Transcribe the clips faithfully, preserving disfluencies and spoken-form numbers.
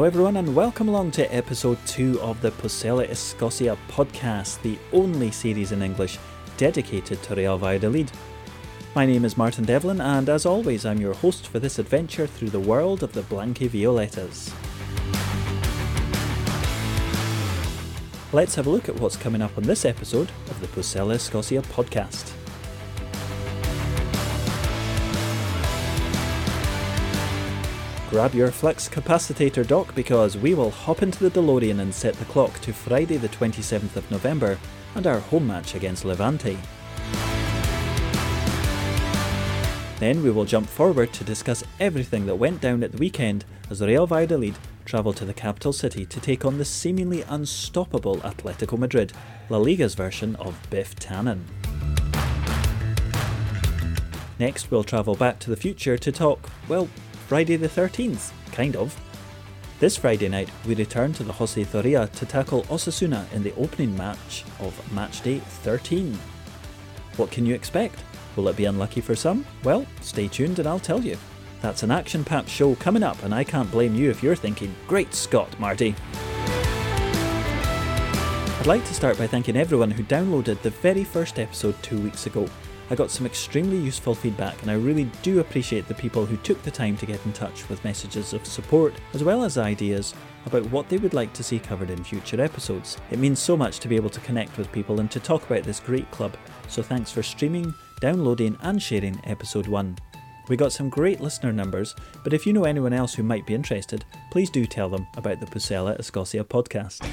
Hello everyone and welcome along to episode two of the Pucela Escócia podcast, the only series in English dedicated to Real Valladolid. My name is Martin Devlin and as always I'm your host for this adventure through the world of the Blanquivioletas. Let's have a look at what's coming up on this episode of the Pucela Escócia podcast. Grab your flux capacitor dock because we will hop into the DeLorean and set the clock to Friday the twenty-seventh of November and our home match against Levante. Then we will jump forward to discuss everything that went down at the weekend as Real Valladolid travelled to the capital city to take on the seemingly unstoppable Atletico Madrid, La Liga's version of Biff Tannen. Next we'll travel back to the future to talk, well, Friday the thirteenth, kind of. This Friday night we return to the José Zorrilla to tackle Osasuna in the opening match of Matchday thirteen. What can you expect? Will it be unlucky for some? Well, stay tuned and I'll tell you. That's an action-packed show coming up and I can't blame you if you're thinking, great Scott, Marty. I'd like to start by thanking everyone who downloaded the very first episode two weeks ago. I got some extremely useful feedback and I really do appreciate the people who took the time to get in touch with messages of support as well as ideas about what they would like to see covered in future episodes. It means so much to be able to connect with people and to talk about this great club, so thanks for streaming, downloading and sharing episode one. We got some great listener numbers, but if you know anyone else who might be interested, please do tell them about the Pucela Escócia podcast.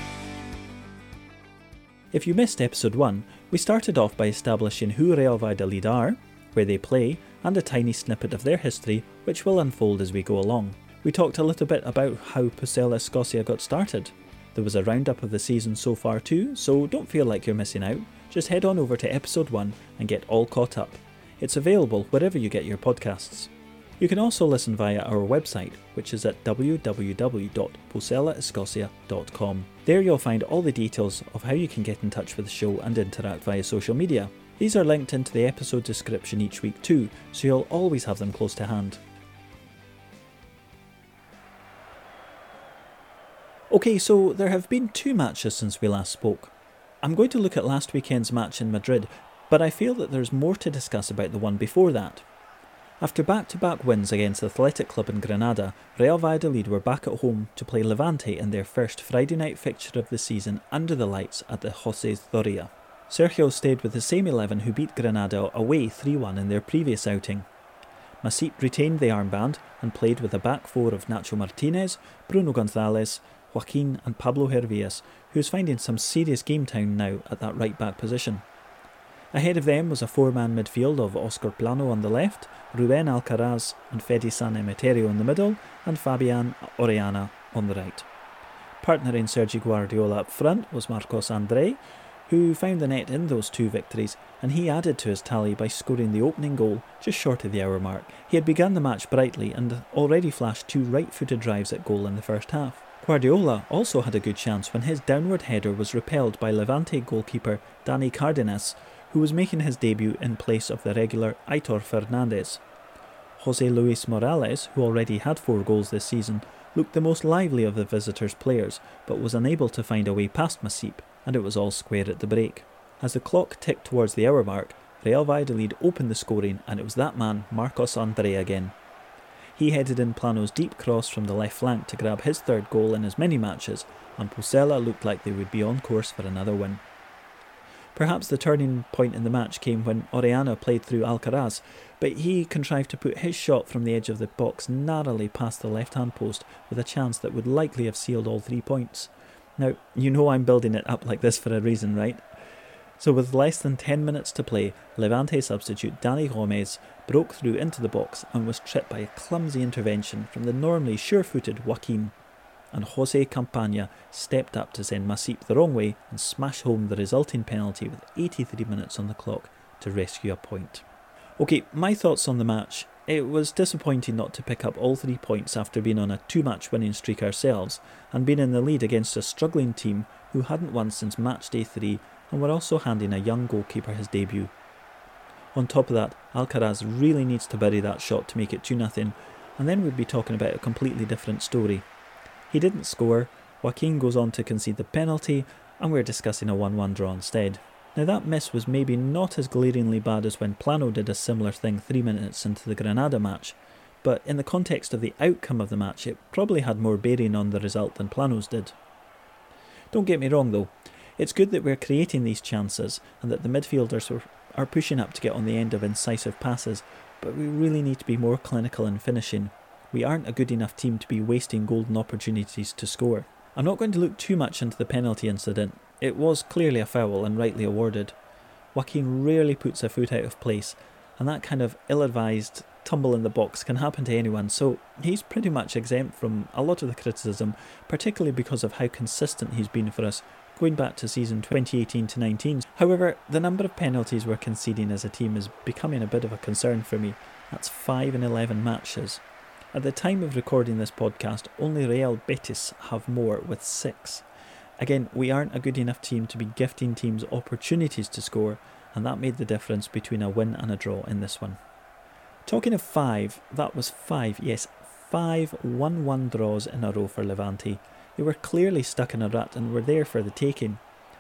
If you missed episode one, we started off by establishing who Real Valladolid are, where they play, and a tiny snippet of their history, which will unfold as we go along. We talked a little bit about how Pucela Escócia got started. There was a roundup of the season so far too, so don't feel like you're missing out. Just head on over to episode one and get all caught up. It's available wherever you get your podcasts. You can also listen via our website, which is at w w w dot pucela escocia dot com. There you'll find all the details of how you can get in touch with the show and interact via social media. These are linked into the episode description each week too, so you'll always have them close to hand. Okay, so there have been two matches since we last spoke. I'm going to look at last weekend's match in Madrid, but I feel that there's more to discuss about the one before that. After back-to-back wins against Athletic Club in Granada, Real Valladolid were back at home to play Levante in their first Friday night fixture of the season under the lights at the José Zorrilla. Sergio stayed with the same eleven who beat Granada away three one in their previous outing. Masip retained the armband and played with a back four of Nacho Martinez, Bruno Gonzalez, Joaquin and Pablo Hervías, who's finding some serious game time now at that right-back position. Ahead of them was a four-man midfield of Oscar Plano on the left, Rubén Alcaraz and Fede San Emeterio in the middle, and Fabián Orellana on the right. Partnering Sergi Guardiola up front was Marcos André, who found the net in those two victories, and he added to his tally by scoring the opening goal just short of the hour mark. He had begun the match brightly and already flashed two right-footed drives at goal in the first half. Guardiola also had a good chance when his downward header was repelled by Levante goalkeeper Dani Cardenas, who was making his debut in place of the regular Aitor Fernandez. José Luis Morales, who already had four goals this season, looked the most lively of the visitors' players, but was unable to find a way past Masip, and it was all square at the break. As the clock ticked towards the hour mark, Real Valladolid opened the scoring, and it was that man, Marcos André again. He headed in Plano's deep cross from the left flank to grab his third goal in as many matches, and Pucela looked like they would be on course for another win. Perhaps the turning point in the match came when Orellana played through Alcaraz, but he contrived to put his shot from the edge of the box narrowly past the left-hand post with a chance that would likely have sealed all three points. Now, you know I'm building it up like this for a reason, right? So with less than ten minutes to play, Levante substitute Dani Gómez broke through into the box and was tripped by a clumsy intervention from the normally sure-footed Joaquin, and José Campaña stepped up to send Masip the wrong way and smash home the resulting penalty with eighty-three minutes on the clock to rescue a point. Okay, my thoughts on the match. It was disappointing not to pick up all three points after being on a two-match winning streak ourselves and being in the lead against a struggling team who hadn't won since match day three and were also handing a young goalkeeper his debut. On top of that, Alcaraz really needs to bury that shot to make it two nothing, and then we'd be talking about a completely different story. He didn't score, Joaquin goes on to concede the penalty, and we're discussing a one one draw instead. Now that miss was maybe not as glaringly bad as when Plano did a similar thing three minutes into the Granada match, but in the context of the outcome of the match it probably had more bearing on the result than Plano's did. Don't get me wrong though, it's good that we're creating these chances and that the midfielders are, are pushing up to get on the end of incisive passes, but we really need to be more clinical in finishing. We aren't a good enough team to be wasting golden opportunities to score. I'm not going to look too much into the penalty incident. It was clearly a foul and rightly awarded. Joaquin rarely puts a foot out of place, and that kind of ill-advised tumble in the box can happen to anyone, so he's pretty much exempt from a lot of the criticism, particularly because of how consistent he's been for us, going back to season twenty eighteen to nineteen. However, the number of penalties we're conceding as a team is becoming a bit of a concern for me. That's five in eleven matches. At the time of recording this podcast, only Real Betis have more with six. Again, we aren't a good enough team to be gifting teams opportunities to score, and that made the difference between a win and a draw in this one. Talking of five, that was five, yes, five one one draws in a row for Levante. They were clearly stuck in a rut and were there for the taking.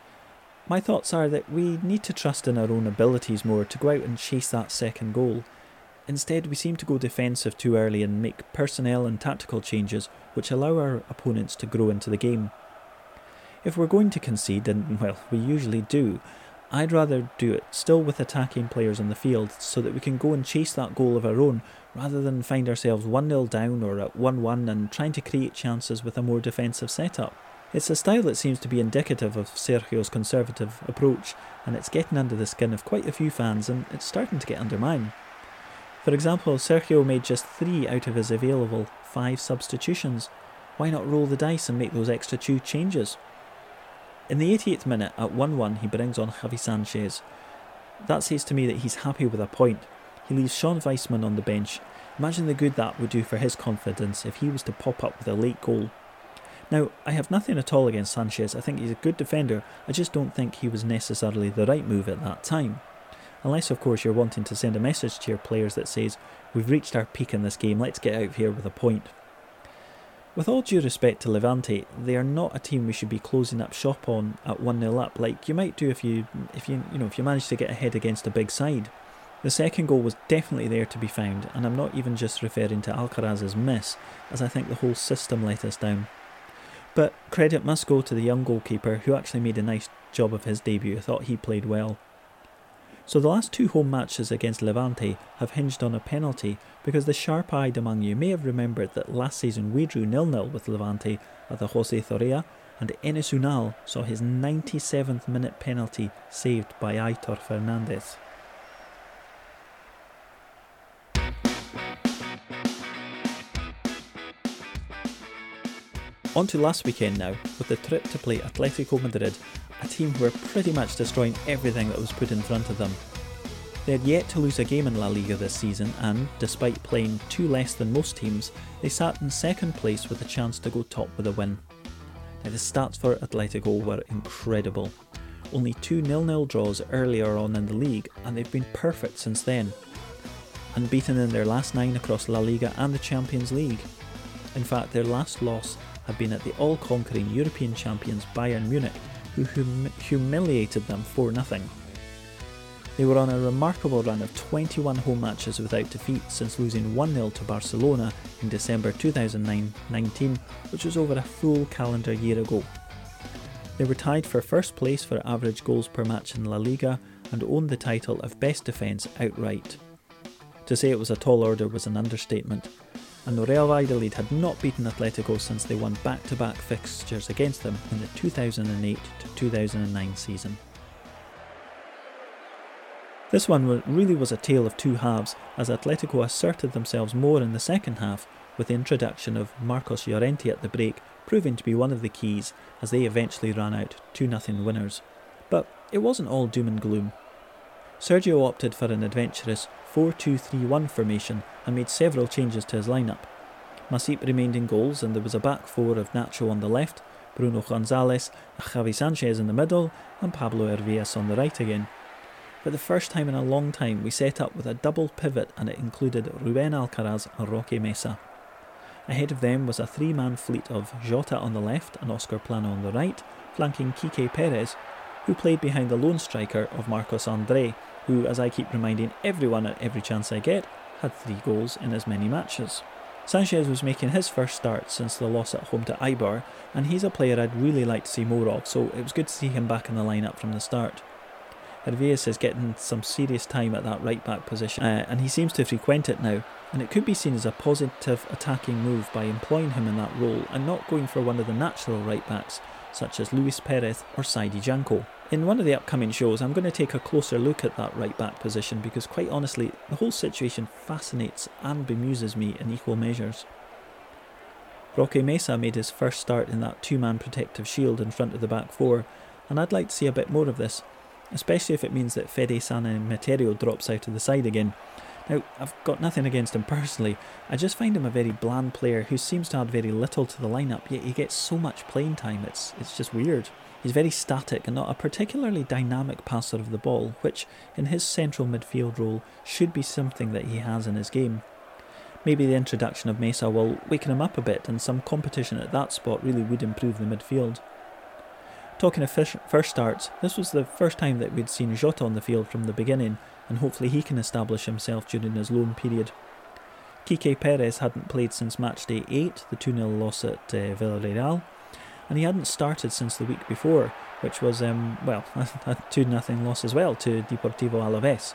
My thoughts are that we need to trust in our own abilities more to go out and chase that second goal. Instead, we seem to go defensive too early and make personnel and tactical changes which allow our opponents to grow into the game. If we're going to concede, and well, we usually do, I'd rather do it still with attacking players on the field so that we can go and chase that goal of our own rather than find ourselves one nil down or at one one and trying to create chances with a more defensive setup. It's a style that seems to be indicative of Sergio's conservative approach, and it's getting under the skin of quite a few fans, and it's starting to get under mine. For example, Sergio made just three out of his available five substitutions. Why not roll the dice and make those extra two changes? In the eighty-eighth minute, at one one, he brings on Javi Sanchez. That says to me that he's happy with a point. He leaves Sean Weissman on the bench. Imagine the good that would do for his confidence if he was to pop up with a late goal. Now, I have nothing at all against Sanchez. I think he's a good defender. I just don't think he was necessarily the right move at that time. Unless, of course, you're wanting to send a message to your players that says, we've reached our peak in this game, let's get out of here with a point. With all due respect to Levante, they are not a team we should be closing up shop on at one nil up, like you might do if you if you you know if you manage to get ahead against a big side. The second goal was definitely there to be found, and I'm not even just referring to Alcaraz's miss, as I think the whole system let us down. But credit must go to the young goalkeeper, who actually made a nice job of his debut. I thought he played well. So the last two home matches against Levante have hinged on a penalty, because the sharp-eyed among you may have remembered that last season we drew nil nil with Levante at the José Zorrilla, and Enes Unal saw his ninety-seventh minute penalty saved by Aitor Fernandez. On to last weekend now, with the trip to play Atletico Madrid, a team who were pretty much destroying everything that was put in front of them. They had yet to lose a game in La Liga this season, and despite playing two less than most teams, they sat in second place with a chance to go top with a win. Now the stats for Atletico were incredible. Only two nil nil draws earlier on in the league, and they've been perfect since then. Unbeaten in their last nine across La Liga and the Champions League. In fact, their last loss had been at the all-conquering European champions Bayern Munich, who hum- humiliated them four nothing. They were on a remarkable run of twenty-one home matches without defeat since losing one nil to Barcelona in December two thousand nineteen, which was over a full calendar year ago. They were tied for first place for average goals per match in La Liga and owned the title of Best Defence outright. To say it was a tall order was an understatement, and Real Valladolid had not beaten Atletico since they won back-to-back fixtures against them in the two thousand eight to two thousand nine season. This one really was a tale of two halves, as Atletico asserted themselves more in the second half, with the introduction of Marcos Llorente at the break proving to be one of the keys, as they eventually ran out two nothing winners. But it wasn't all doom and gloom. Sergio opted for an adventurous four two three one formation and made several changes to his lineup. Masip remained in goals, and there was a back four of Nacho on the left, Bruno Gonzalez, Javi Sanchez in the middle, and Pablo Hervías on the right again. For the first time in a long time, we set up with a double pivot, and it included Rubén Alcaraz and Roque Mesa. Ahead of them was a three-man fleet of Jota on the left and Oscar Plano on the right, flanking Quique Perez, who played behind the lone striker of Marcos André, who, as I keep reminding everyone at every chance I get, had three goals in as many matches. Sanchez was making his first start since the loss at home to Eibar, and he's a player I'd really like to see more of, so it was good to see him back in the lineup from the start. Hervéas is getting some serious time at that right-back position, uh, and he seems to frequent it now, and it could be seen as a positive attacking move by employing him in that role and not going for one of the natural right-backs, such as Luis Perez or Saidi Janko. In one of the upcoming shows, I'm going to take a closer look at that right-back position because, quite honestly, the whole situation fascinates and bemuses me in equal measures. Roque Mesa made his first start in that two-man protective shield in front of the back four, and I'd like to see a bit more of this, especially if it means that Fede San Emeterio drops out of the side again. Now, I've got nothing against him personally, I just find him a very bland player who seems to add very little to the lineup, yet he gets so much playing time, it's, it's just weird. He's very static and not a particularly dynamic passer of the ball, which, in his central midfield role, should be something that he has in his game. Maybe the introduction of Mesa will waken him up a bit, and some competition at that spot really would improve the midfield. Talking of first starts, this was the first time that we'd seen Jota on the field from the beginning, and hopefully he can establish himself during his loan period. Quique Perez hadn't played since match day eight, the two nil loss at uh, Villarreal, and he hadn't started since the week before, which was, um, well, a two nothing loss as well to Deportivo Alavés.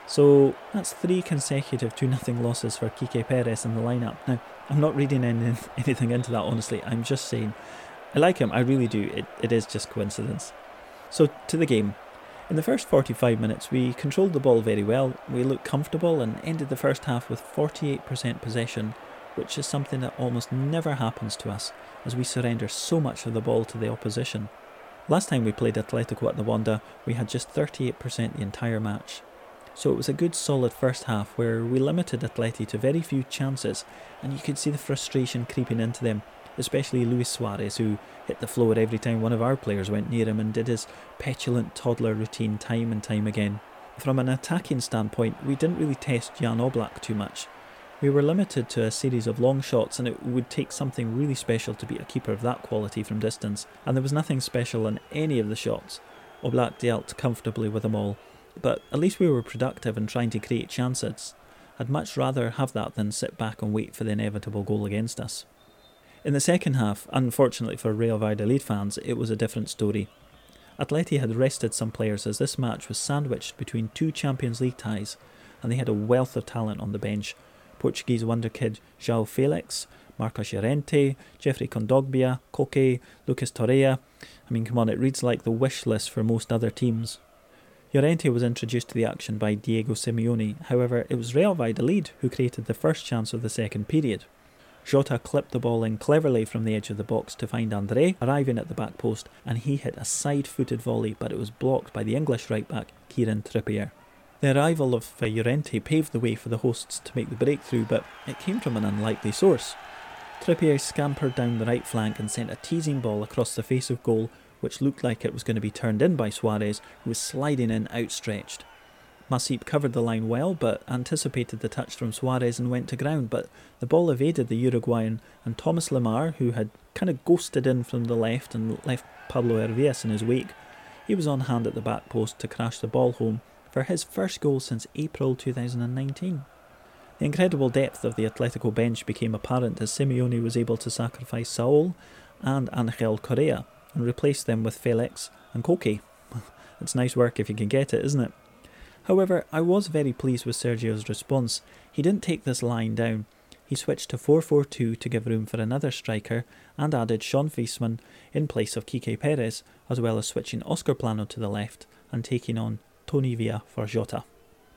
So that's three consecutive two nothing losses for Quique Perez in the lineup. Now, I'm not reading any, anything into that, honestly, I'm just saying, I like him, I really do, it, it is just coincidence. So, to the game. In the first forty-five minutes, we controlled the ball very well, we looked comfortable and ended the first half with forty-eight percent possession, which is something that almost never happens to us, as we surrender so much of the ball to the opposition. Last time we played Atletico at the Wanda, we had just thirty-eight percent the entire match. So it was a good solid first half where we limited Atleti to very few chances, and you could see the frustration creeping into them, especially Luis Suarez, who hit the floor every time one of our players went near him and did his petulant toddler routine time and time again. From an attacking standpoint, we didn't really test Jan Oblak too much. We were limited to a series of long shots, and it would take something really special to beat a keeper of that quality from distance, and there was nothing special in any of the shots. Oblak dealt comfortably with them all, but at least we were productive in trying to create chances. I'd much rather have that than sit back and wait for the inevitable goal against us. In the second half, unfortunately for Real Valladolid fans, it was a different story. Atleti had rested some players as this match was sandwiched between two Champions League ties, and they had a wealth of talent on the bench. Portuguese wonder kid João Felix, Marcos Llorente, Jeffrey Kondogbia, Koke, Lucas Torreira. I mean, come on, it reads like the wish list for most other teams. Llorente was introduced to the action by Diego Simeone, however it was Real Valladolid who created the first chance of the second period. Jota clipped the ball in cleverly from the edge of the box to find André arriving at the back post, and he hit a side-footed volley, but it was blocked by the English right-back Kieran Trippier. The arrival of uh, Llorente paved the way for the hosts to make the breakthrough, but it came from an unlikely source. Trippier scampered down the right flank and sent a teasing ball across the face of goal, which looked like it was going to be turned in by Suarez, who was sliding in outstretched. Masip covered the line well, but anticipated the touch from Suarez and went to ground, but the ball evaded the Uruguayan, and Thomas Lemar, who had kind of ghosted in from the left and left Pablo Hervéas in his wake, he was on hand at the back post to crash the ball home for his first goal since April two thousand nineteen. The incredible depth of the Atletico bench became apparent as Simeone was able to sacrifice Saul and Angel Correa and replace them with Felix and Koke. It's nice work if you can get it, isn't it? However, I was very pleased with Sergio's response. He didn't take this lying down. He switched to four four two to give room for another striker and added Sean Fiesman in place of Quique Perez, as well as switching Oscar Plano to the left and taking on Tony Villa for Jota.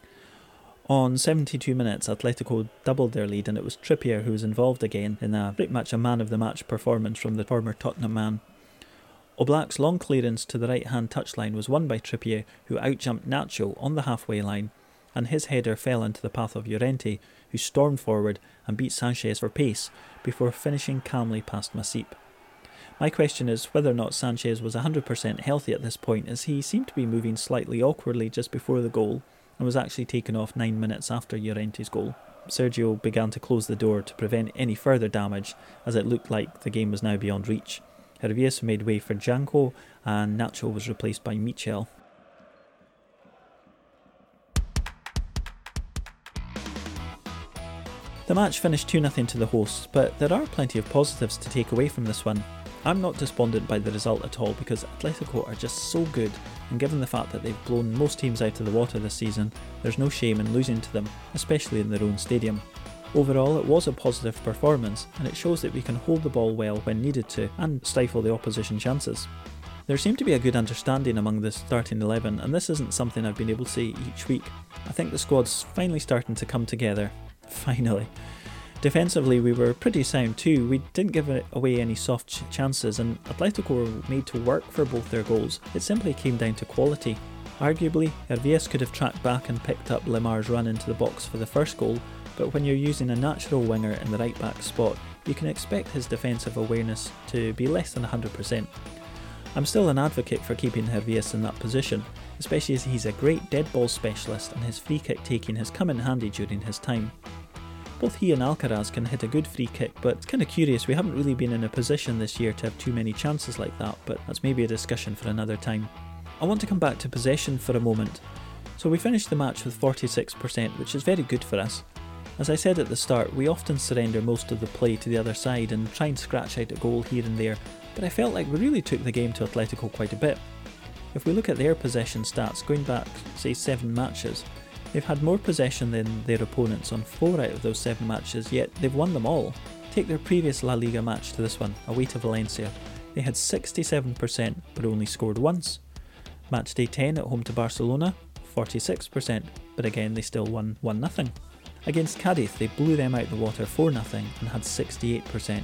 On seventy-two minutes, Atletico doubled their lead, and it was Trippier who was involved again in a pretty much a man-of-the-match performance from the former Tottenham man. Oblak's long clearance to the right-hand touchline was won by Trippier, who outjumped Nacho on the halfway line, and his header fell into the path of Llorente, who stormed forward and beat Sanchez for pace before finishing calmly past Masip. My question is whether or not Sanchez was one hundred percent healthy at this point, as he seemed to be moving slightly awkwardly just before the goal and was actually taken off nine minutes after Llorente's goal. Sergio began to close the door to prevent any further damage, as it looked like the game was now beyond reach. Hervías made way for Janko, and Nacho was replaced by Michel. The match finished two nothing to the hosts, but there are plenty of positives to take away from this one. I'm not despondent by the result at all, because Atletico are just so good, and given the fact that they've blown most teams out of the water this season, there's no shame in losing to them, especially in their own stadium. Overall, it was a positive performance, and it shows that we can hold the ball well when needed to, and stifle the opposition chances. There seemed to be a good understanding among the starting eleven, and this isn't something I've been able to see each week. I think the squad's finally starting to come together. Finally. Defensively, we were pretty sound too. We didn't give away any soft ch- chances, and Atletico were made to work for both their goals. It simply came down to quality. Arguably, Hervías could have tracked back and picked up Lemar's run into the box for the first goal, but when you're using a natural winger in the right back spot, you can expect his defensive awareness to be less than one hundred percent. I'm still an advocate for keeping Hervías in that position, especially as he's a great dead ball specialist and his free kick taking has come in handy during his time. Both he and Alcaraz can hit a good free kick, but it's kind of curious, we haven't really been in a position this year to have too many chances like that, but that's maybe a discussion for another time. I want to come back to possession for a moment. So we finished the match with forty-six percent, which is very good for us. As I said at the start, we often surrender most of the play to the other side and try and scratch out a goal here and there, but I felt like we really took the game to Atletico quite a bit. If we look at their possession stats, going back, say, seven matches, they've had more possession than their opponents on four out of those seven matches, yet they've won them all. Take their previous La Liga match to this one, away to Valencia. They had sixty-seven percent, but only scored once. Match day ten at home to Barcelona, forty-six percent, but again they still won one nothing. Against Cadiz, they blew them out the water four nothing and had sixty-eight percent.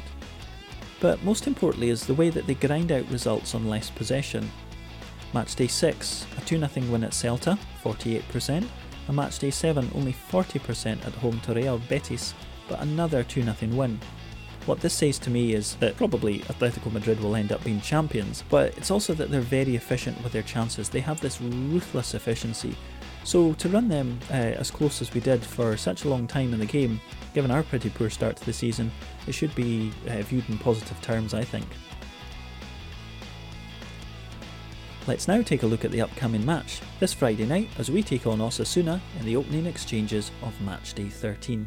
But most importantly is the way that they grind out results on less possession. Match day six, a two nothing win at Celta, forty-eight percent, and match day seven, only forty percent at home to Real Betis, but another two nothing win. What this says to me is that probably Atletico Madrid will end up being champions, but it's also that they're very efficient with their chances. They have this ruthless efficiency. So to run them uh, as close as we did for such a long time in the game, given our pretty poor start to the season, it should be uh, viewed in positive terms, I think. Let's now take a look at the upcoming match, this Friday night as we take on Osasuna in the opening exchanges of match day thirteen.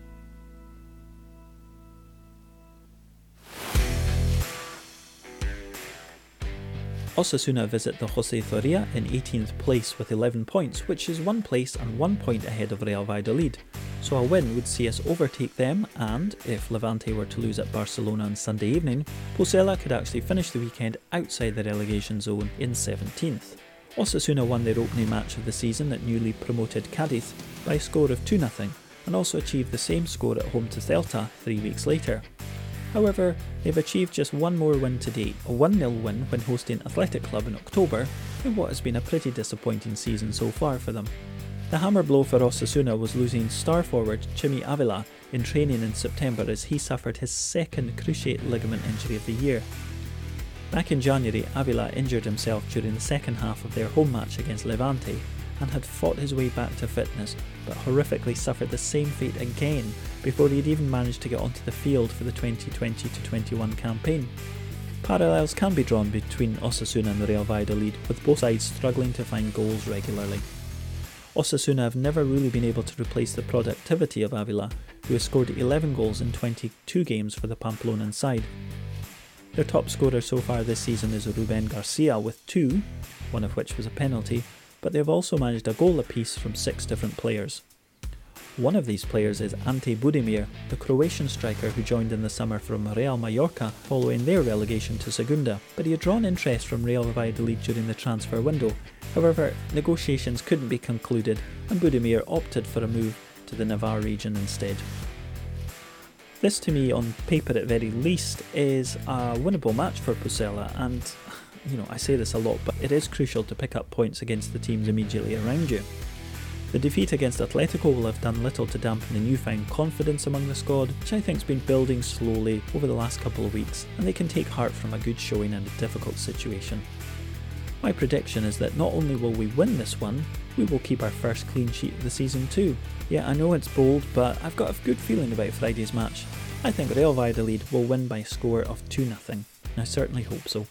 Osasuna visit the José Zorrilla in eighteenth place with eleven points, which is one place and one point ahead of Real Valladolid. So a win would see us overtake them, and if Levante were to lose at Barcelona on Sunday evening, Pucela could actually finish the weekend outside the relegation zone in seventeenth. Osasuna won their opening match of the season at newly promoted Cadiz by a score of two nothing, and also achieved the same score at home to Celta three weeks later. However, they've achieved just one more win to date, a one nil win when hosting Athletic Club in October, in what has been a pretty disappointing season so far for them. The hammer blow for Osasuna was losing star forward Chimi Avila in training in September as he suffered his second cruciate ligament injury of the year. Back in January, Avila injured himself during the second half of their home match against Levante and had fought his way back to fitness, but horrifically suffered the same fate again before he'd even managed to get onto the field for the twenty twenty to twenty-one campaign. Parallels can be drawn between Osasuna and Real Valladolid, with both sides struggling to find goals regularly. Osasuna have never really been able to replace the productivity of Avila, who has scored eleven goals in twenty-two games for the Pamplonan side. Their top scorer so far this season is Ruben Garcia with two, one of which was a penalty, but they've also managed a goal apiece from six different players. One of these players is Ante Budimir, the Croatian striker who joined in the summer from Real Mallorca following their relegation to Segunda, but he had drawn interest from Real Valladolid during the transfer window. However, negotiations couldn't be concluded and Budimir opted for a move to the Navarre region instead. This to me, on paper at very least, is a winnable match for Pucela, and you know, I say this a lot, but it is crucial to pick up points against the teams immediately around you. The defeat against Atletico will have done little to dampen the newfound confidence among the squad, which I think has been building slowly over the last couple of weeks, and they can take heart from a good showing in a difficult situation. My prediction is that not only will we win this one, we will keep our first clean sheet of the season too. Yeah, I know it's bold, but I've got a good feeling about Friday's match. I think Real Valladolid will win by a score of two nothing. I certainly hope so.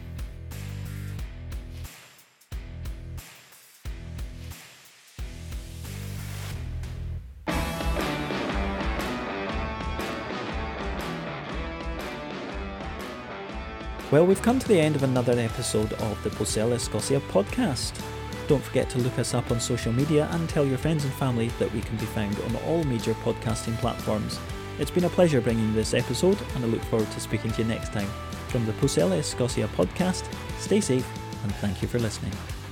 Well, we've come to the end of another episode of the Pulsella Escossia podcast. Don't forget to look us up on social media and tell your friends and family that we can be found on all major podcasting platforms. It's been a pleasure bringing this episode, and I look forward to speaking to you next time. From the Pulsella Escossia podcast, stay safe and thank you for listening.